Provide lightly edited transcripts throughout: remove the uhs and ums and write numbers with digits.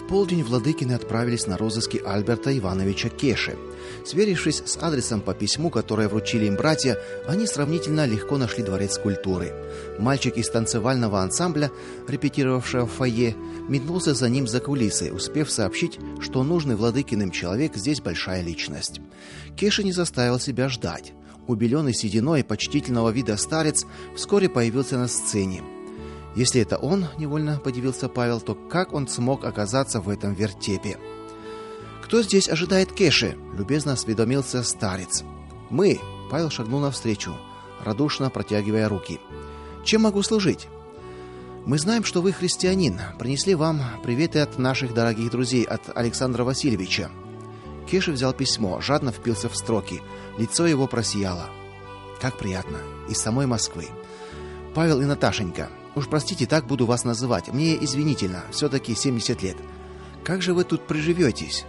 полдень владыкины отправились на розыски Альберта Ивановича Кеши. Сверившись с адресом по письму, которое вручили им братья, они сравнительно легко нашли дворец культуры. Мальчик из танцевального ансамбля, репетировавшего в фойе, метнулся за ним за кулисы, успев сообщить, что нужный владыкиным человек здесь большая личность. Кеша не заставил себя ждать. Убеленный сединой почтительного вида старец вскоре появился на сцене. Если это он, невольно подивился Павел, то как он смог оказаться в этом вертепе? Кто здесь ожидает Кеши? Любезно осведомился старец. Мы. Павел шагнул навстречу, радушно протягивая руки. Чем могу служить? Мы знаем, что вы христианин. Принесли вам приветы от наших дорогих друзей, от Александра Васильевича. Кеша взял письмо, жадно впился в строки. Лицо его просияло. Как приятно. Из самой Москвы. Павел и Наташенька. Уж простите, так буду вас называть. Мне извинительно, все-таки 70 лет. Как же вы тут приживетесь?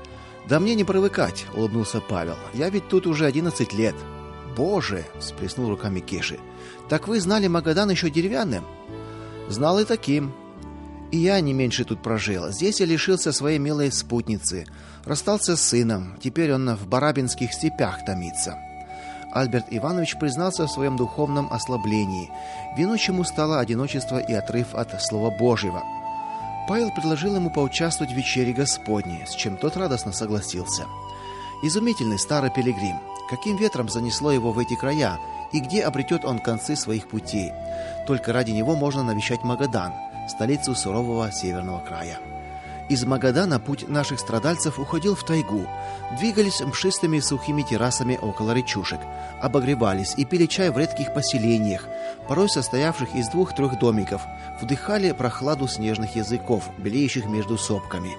Да мне не привыкать, улыбнулся Павел. Я ведь тут уже 11 лет. Боже, всплеснул руками Кеши. Так вы знали Магадан еще деревянным? Знал и таким. И я не меньше тут прожил. Здесь я лишился своей милой спутницы, расстался с сыном. Теперь он в Барабинских степях томится. Альберт Иванович признался в своем духовном ослаблении. Виной чему стало одиночество и отрыв от Слова Божьего. Павел предложил ему поучаствовать в вечере Господней, с чем тот радостно согласился. Изумительный старый пилигрим. Каким ветром занесло его в эти края, и где обретет он концы своих путей? Только ради него можно навещать Магадан, столицу сурового северного края. Из Магадана путь наших страдальцев уходил в тайгу. Двигались мшистыми сухими террасами около речушек, обогревались и пили чай в редких поселениях, порой состоявших из 2-3 домиков, вдыхали прохладу снежных языков, белеющих между сопками.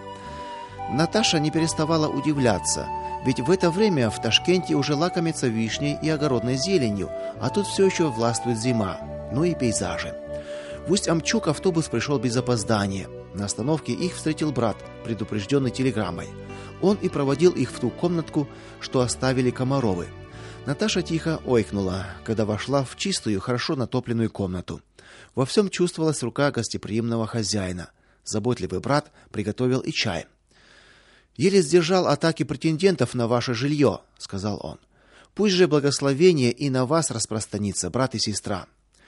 Наташа не переставала удивляться, ведь в это время в Ташкенте уже лакомятся вишней и огородной зеленью, а тут все еще властвует зима, ну и пейзажи. В Усть-Амчук автобус пришел без опоздания. На остановке их встретил брат, предупрежденный телеграммой. Он и проводил их в ту комнатку, что оставили Комаровы. Наташа тихо ойкнула, когда вошла в чистую, хорошо натопленную комнату. Во всем чувствовалась рука гостеприимного хозяина. Заботливый брат приготовил и чай. «Еле сдержал атаки претендентов на ваше жилье», — сказал он. «Пусть же благословение и на вас распространится, брат и сестра».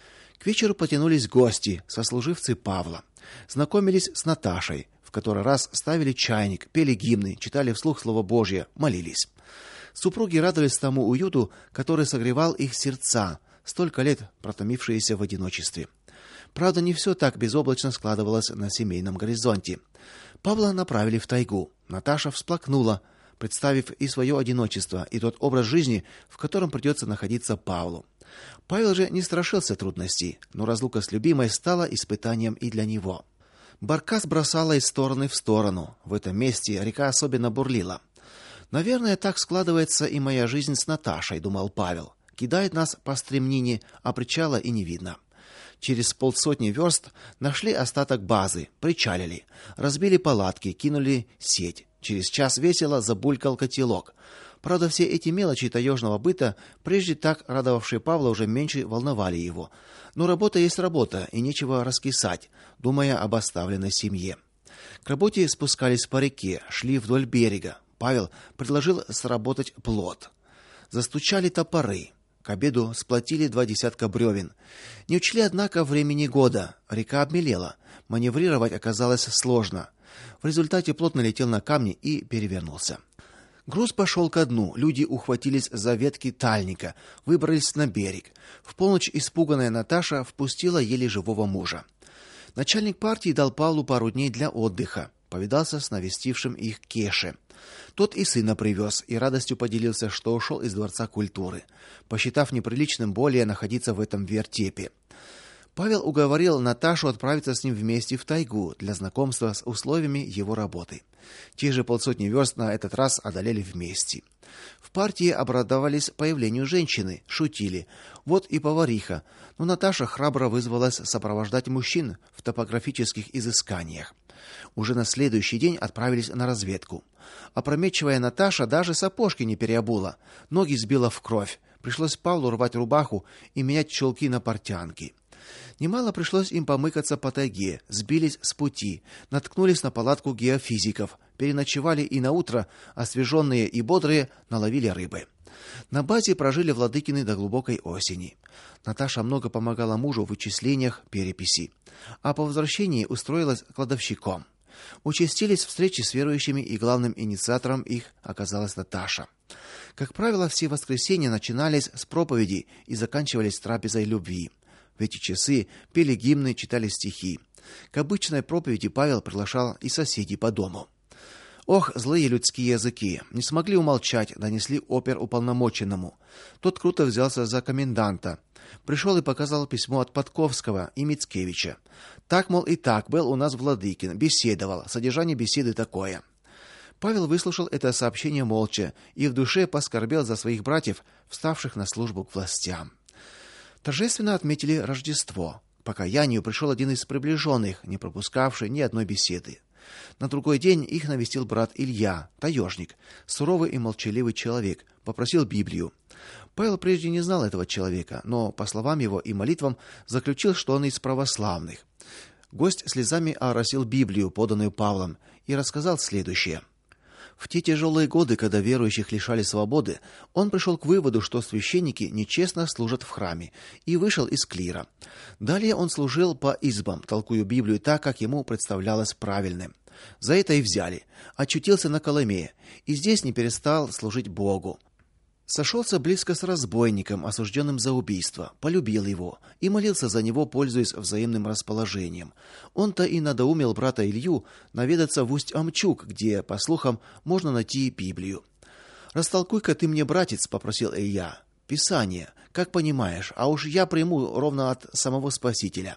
К вечеру потянулись гости, сослуживцы Павла. Знакомились с Наташей, в который раз ставили чайник, пели гимны, читали вслух Слово Божье, молились. Супруги радовались тому уюту, который согревал их сердца, столько лет протомившиеся в одиночестве. Правда, не все так безоблачно складывалось на семейном горизонте. Павла направили в тайгу. Наташа всплакнула, представив и свое одиночество, и тот образ жизни, в котором придется находиться Павлу. Павел же не страшился трудностей, но разлука с любимой стала испытанием и для него. Баркас бросала из стороны в сторону. В этом месте река особенно бурлила. Наверное, так складывается и моя жизнь с Наташей, думал Павел. Кидает нас по стремнине, а причала и не видно. Через 150 верст нашли остаток базы, причалили, разбили палатки, кинули сеть. Через час весело забулькал котелок. Правда, все эти мелочи таежного быта, прежде так радовавшие Павла, уже меньше волновали его. Но работа есть работа, и нечего раскисать, думая об оставленной семье. К работе спускались по реке, шли вдоль берега. Павел предложил сработать плот. Застучали топоры. К обеду сплотили 20 бревен. Не учли, однако, времени года. Река обмелела. Маневрировать оказалось сложно. В результате плот налетел на камни и перевернулся. Груз пошел ко дну. Люди ухватились за ветки тальника, выбрались на берег. В полночь испуганная Наташа впустила еле живого мужа. Начальник партии дал Павлу пару дней для отдыха. Повидался с навестившим их Кеше. Тот и сына привез, и радостью поделился, что ушел из Дворца культуры, посчитав неприличным более находиться в этом вертепе. Павел уговорил Наташу отправиться с ним вместе в тайгу для знакомства с условиями его работы. Те же 150 верст на этот раз одолели вместе. В партии обрадовались появлению женщины, шутили. Вот и повариха. Но Наташа храбро вызвалась сопровождать мужчин в топографических изысканиях. Уже на следующий день отправились на разведку. Опрометчивая Наташа даже сапожки не переобула, ноги сбила в кровь. Пришлось Павлу рвать рубаху и менять чулки на портянки. Немало пришлось им помыкаться по тайге, сбились с пути, наткнулись на палатку геофизиков, переночевали и наутро, освеженные и бодрые, наловили рыбы. На базе прожили Владыкины до глубокой осени. Наташа много помогала мужу в вычислениях, переписи, а по возвращении устроилась кладовщиком. Участились встречи с верующими, и главным инициатором их оказалась Наташа. Как правило, все воскресенья начинались с проповеди и заканчивались трапезой любви. В эти часы пели гимны, читали стихи. К обычной проповеди Павел приглашал и соседей по дому. Ох, злые людские языки, не смогли умолчать, донесли оперуполномоченному. Тот круто взялся за коменданта. Пришел и показал письмо от Подковского и Мицкевича. Так, мол, и так был у нас Владыкин, беседовал. Содержание беседы такое. Павел выслушал это сообщение молча и в душе поскорбел за своих братьев, вставших на службу к властям. Торжественно отметили Рождество. К покаянию пришел один из приближенных, не пропускавший ни одной беседы. На другой день их навестил брат Илья, таежник, суровый и молчаливый человек, попросил Библию. Павел прежде не знал этого человека, но по словам его и молитвам заключил, что он из православных. Гость слезами оросил Библию, поданную Павлом, и рассказал следующее. В те тяжелые годы, когда верующих лишали свободы, он пришел к выводу, что священники нечестно служат в храме, и вышел из клира. Далее он служил по избам, толкуя Библию так, как ему представлялось правильным. За это и взяли. Очутился на Колыме, и здесь не перестал служить Богу. Сошелся близко с разбойником, осужденным за убийство, полюбил его и молился за него, пользуясь взаимным расположением. Он-то и надоумил брата Илью наведаться в Усть-Амчук, где, по слухам, можно найти Библию. «Растолкуй-ка ты мне, братец», — попросил Илья, — «Писание, как понимаешь, а уж я приму ровно от самого Спасителя».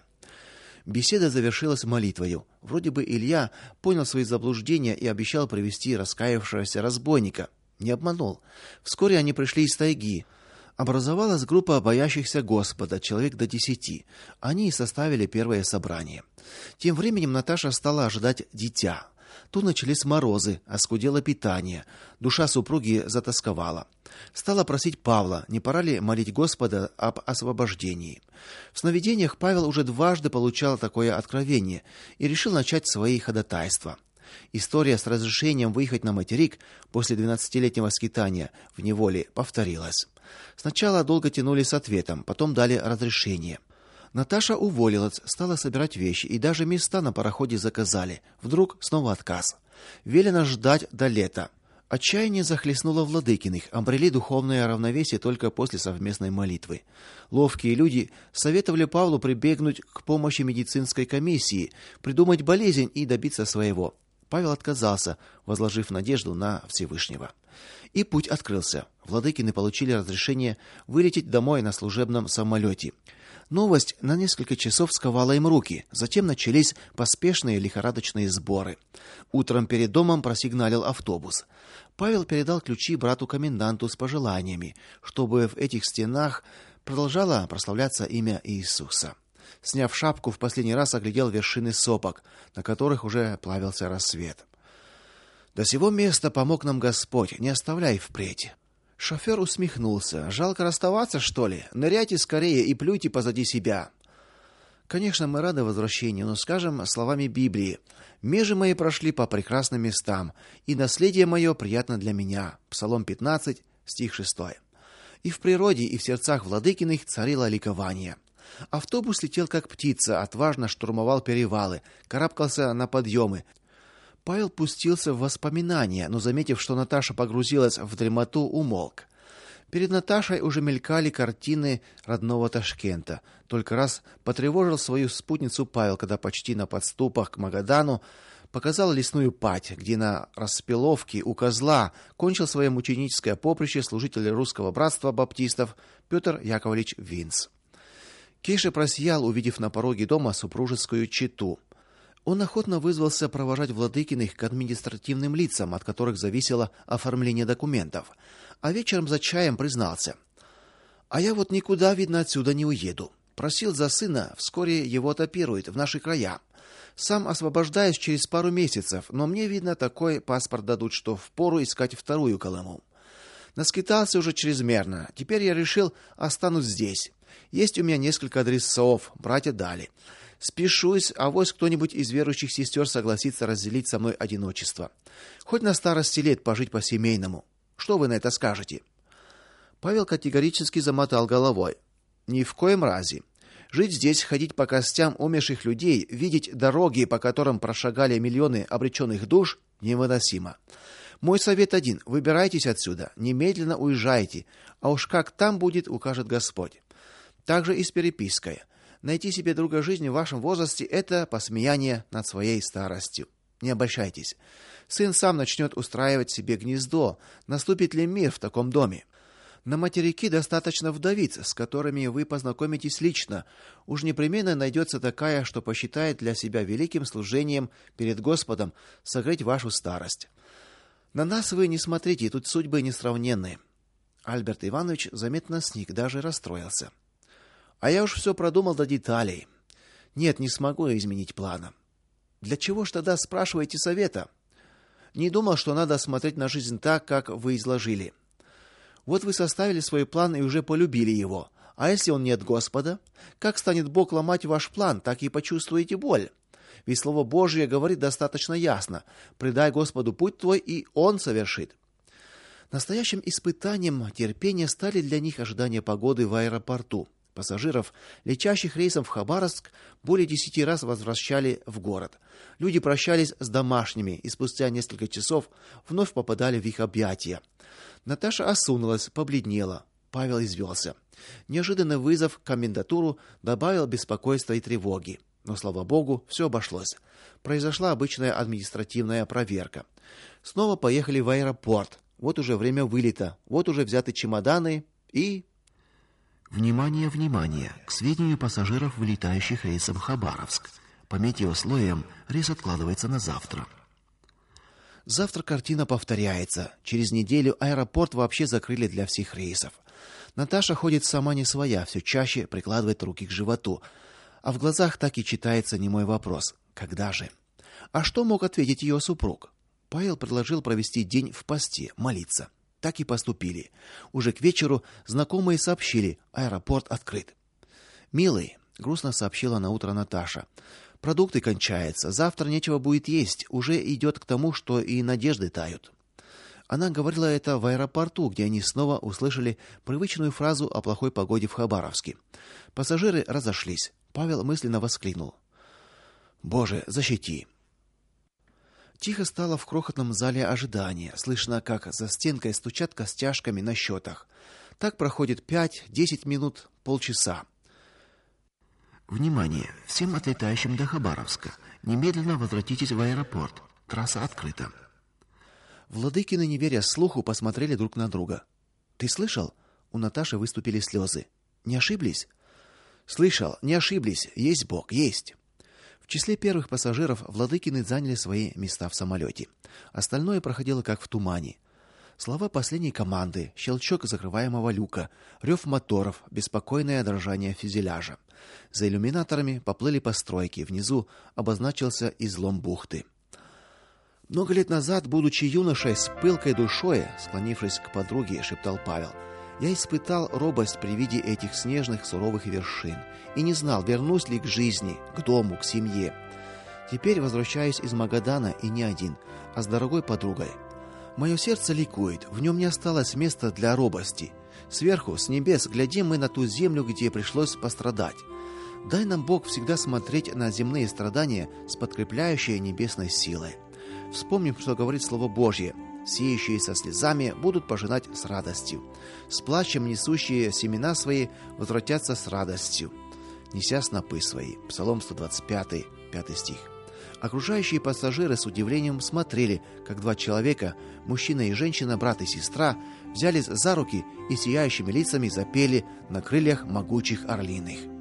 Беседа завершилась молитвою. Вроде бы Илья понял свои заблуждения и обещал привести раскаявшегося разбойника. Не обманул. Вскоре они пришли из тайги. Образовалась группа боящихся Господа, человек до 10. Они и составили первое собрание. Тем временем Наташа стала ожидать дитя. Тут начались морозы, оскудело питание. Душа супруги затосковала. Стала просить Павла, не пора ли молить Господа об освобождении. В сновидениях Павел уже дважды получал такое откровение и решил начать свои ходатайства. История с разрешением выехать на материк после 12-летнего скитания в неволе повторилась. Сначала долго тянули с ответом, потом дали разрешение. Наташа уволилась, стала собирать вещи, и даже места на пароходе заказали. Вдруг снова отказ. Велено ждать до лета. Отчаяние захлестнуло Владыкиных, обрели духовное равновесие только после совместной молитвы. Ловкие люди советовали Павлу прибегнуть к помощи медицинской комиссии, придумать болезнь и добиться своего. Павел отказался, возложив надежду на Всевышнего. И путь открылся. Владыкины получили разрешение вылететь домой на служебном самолете. Новость на несколько часов сковала им руки. Затем начались поспешные лихорадочные сборы. Утром перед домом просигналил автобус. Павел передал ключи брату-коменданту с пожеланиями, чтобы в этих стенах продолжало прославляться имя Иисуса. Сняв шапку, в последний раз оглядел вершины сопок, на которых уже плавился рассвет. До сего места помог нам Господь, не оставляй впредь. Шофер усмехнулся. Жалко расставаться, что ли? Ныряйте скорее и плюйте позади себя. Конечно, мы рады возвращению, но скажем словами Библии: межи мои прошли по прекрасным местам, и наследие мое приятно для меня. Псалом 15, стих 6. И в природе, и в сердцах Владыкиных царило ликование. Автобус летел как птица, отважно штурмовал перевалы, карабкался на подъемы. Павел пустился в воспоминания, но, заметив, что Наташа погрузилась в дремоту, умолк. Перед Наташей уже мелькали картины родного Ташкента. Только раз потревожил свою спутницу Павел, когда почти на подступах к Магадану показал лесную падь, где на распиловке у козла кончил свое мученическое поприще служитель русского братства баптистов Петр Яковлевич Винц. Кеша просиял, увидев на пороге дома супружескую чету. Он охотно вызвался провожать Владыкиных к административным лицам, от которых зависело оформление документов, а вечером за чаем признался: «А я вот никуда, видно, отсюда не уеду. Просил за сына, вскоре его отопируют в наши края. Сам освобождаюсь через пару месяцев, но мне, видно, такой паспорт дадут, что впору искать вторую Колыму. Наскитался уже чрезмерно. Теперь я решил, останусь здесь. Есть у меня несколько адресов, братья дали. Спешусь, авось кто-нибудь из верующих сестер согласится разделить со мной одиночество. Хоть на старости лет пожить по-семейному. Что вы на это скажете?» Павел категорически замотал головой. «Ни в коем разе. Жить здесь, ходить по костям умерших людей, видеть дороги, по которым прошагали миллионы обреченных душ, невыносимо. Мой совет один: выбирайтесь отсюда, немедленно уезжайте, а уж как там будет, укажет Господь. Также и с перепиской. Найти себе друга жизни в вашем возрасте — это посмеяние над своей старостью. Не обольщайтесь. Сын сам начнет устраивать себе гнездо. Наступит ли мир в таком доме? На материке достаточно вдовиц, с которыми вы познакомитесь лично. Уж непременно найдется такая, что посчитает для себя великим служением перед Господом согреть вашу старость. На нас вы не смотрите, тут судьбы несравненные». Альберт Иванович заметно сник, даже расстроился. «А я уж все продумал до деталей. Нет, не смогу изменить плана». «Для чего ж тогда спрашиваете совета?» «Не думал, что надо смотреть на жизнь так, как вы изложили. Вот вы составили свой план и уже полюбили его. А если он не от Господа? Как станет Бог ломать ваш план, так и почувствуете боль. Ведь Слово Божие говорит достаточно ясно: предай Господу путь твой, и Он совершит». Настоящим испытанием терпения стали для них ожидания погоды в аэропорту. Пассажиров, летящих рейсом в Хабаровск, более 10 раз возвращали в город. Люди прощались с домашними и спустя несколько часов вновь попадали в их объятия. Наташа осунулась, побледнела. Павел извелся. Неожиданный вызов в комендатуру добавил беспокойства и тревоги. Но, слава богу, все обошлось. Произошла обычная административная проверка. Снова поехали в аэропорт. Вот уже время вылета, вот уже взяты чемоданы и... Внимание, внимание! К сведению пассажиров, вылетающих рейсом Хабаровск. По метеословиям рейс откладывается на завтра. Завтра картина повторяется. Через неделю аэропорт вообще закрыли для всех рейсов. Наташа ходит сама не своя, все чаще прикладывает руки к животу. А в глазах так и читается немой вопрос: когда же? А что мог ответить ее супруг? Павел предложил провести день в посте, молиться. Так и поступили. Уже к вечеру знакомые сообщили: аэропорт открыт. «Милый», — грустно сообщила наутро Наташа, — «продукты кончаются, завтра нечего будет есть, уже идет к тому, что и надежды тают». Она говорила это в аэропорту, где они снова услышали привычную фразу о плохой погоде в Хабаровске. Пассажиры разошлись. Павел мысленно воскликнул: «Боже, защити!» Тихо стало в крохотном зале ожидания. Слышно, как за стенкой стучат костяшками на счетах. Так проходит 5-10 минут, полчаса. Внимание! Всем отлетающим до Хабаровска. Немедленно возвратитесь в аэропорт. Трасса открыта. Владыкины, не веря слуху, посмотрели друг на друга. «Ты слышал?» У Наташи выступили слезы. «Не ошиблись?» «Слышал, не ошиблись. Есть Бог, есть». В числе первых пассажиров Владыкины заняли свои места в самолете. Остальное проходило как в тумане. Слова последней команды, щелчок закрываемого люка, рев моторов, беспокойное дрожание фюзеляжа. За иллюминаторами поплыли постройки, внизу обозначился излом бухты. «Много лет назад, будучи юношей с пылкой душой, склонившись к подруге, шептал Павел, я испытал робость при виде этих снежных суровых вершин и не знал, вернусь ли к жизни, к дому, к семье. Теперь возвращаюсь из Магадана и не один, а с дорогой подругой. Мое сердце ликует, в нем не осталось места для робости. Сверху, с небес, глядим мы на ту землю, где пришлось пострадать. Дай нам, Бог, всегда смотреть на земные страдания с подкрепляющей небесной силой. Вспомним, что говорит Слово Божье: сеющие со слезами будут пожинать с радостью. С плачем несущие семена свои возвратятся с радостью, неся снопы свои. Псалом 125, 5 стих. Окружающие пассажиры с удивлением смотрели, как два человека, мужчина и женщина, брат и сестра, взялись за руки и сияющими лицами запели на крыльях могучих орлиных.